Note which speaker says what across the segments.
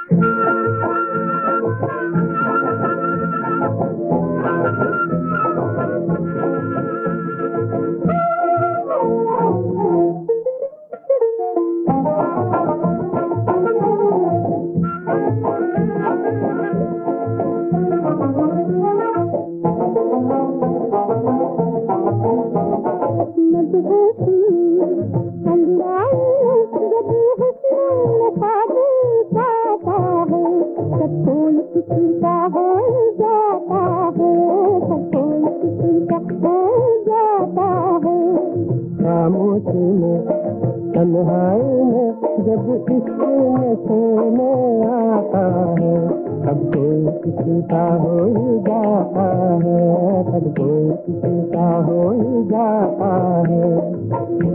Speaker 1: खामोशी में तन्हाई में जब इश्क नशे में आता है, तब कोई किसी का हो ही जाता है, तब कोई किसी का हो ही जाता है।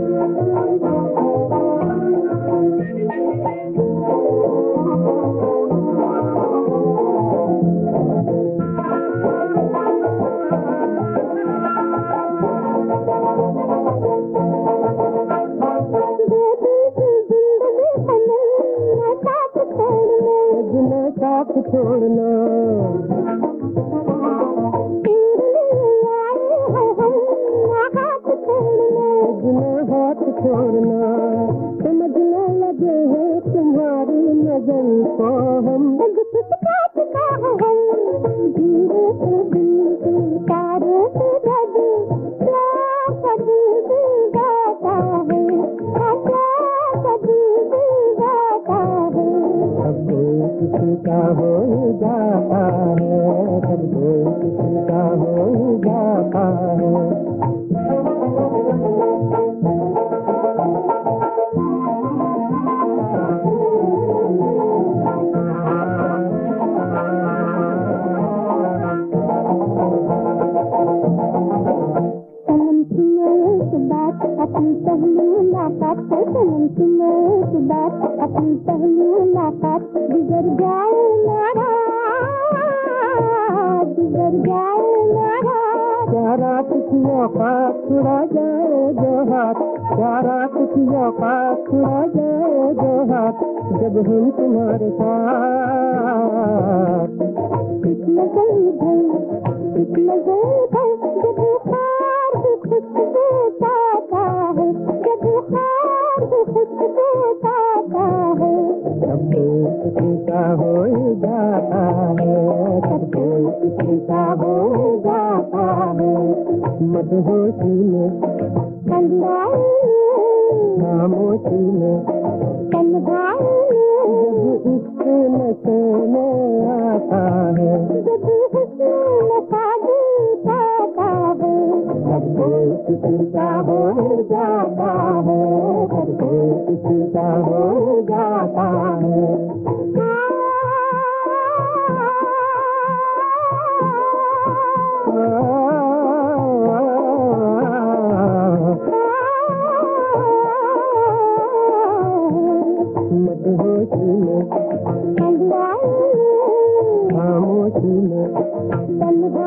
Speaker 1: साथ छोड़ना हाथ छोड़ना, समझने लगे हैं तुम्हारी नजर को हम, धीरे से दिल के तारे से किसी का हो जाता है, सब किसी का हो जाता है। अपनी पहली मुलाकात से सनम सुने इस बात, अपनी पहली मुलाकात बिगड़ जाए नाराज, बिगड़ जाए नाराज। प्यारा किसी औकात छुड़ा जाए जो हाथ, प्यारा किसी औकात छुड़ा जाए जो हाथ, जब हम तुम्हारे साथ। एक नजर भर, एक नजर भर, जब बुखार भी खुशबू पाता है, जब बुखार भी खुशबू पाता है, तब कोई किसी का हो जाता है, तब कोई किसी का हो जाता है। मदहोशी में तन्हाई, खामोशी में तन्हाई, जब इश्क नशे में आता है, जब हुस्न नशादी पाता है, तब कोई किसी का हो जाता है, तब कोई किसी का हो जाता है। मदहोशी में खामोशी में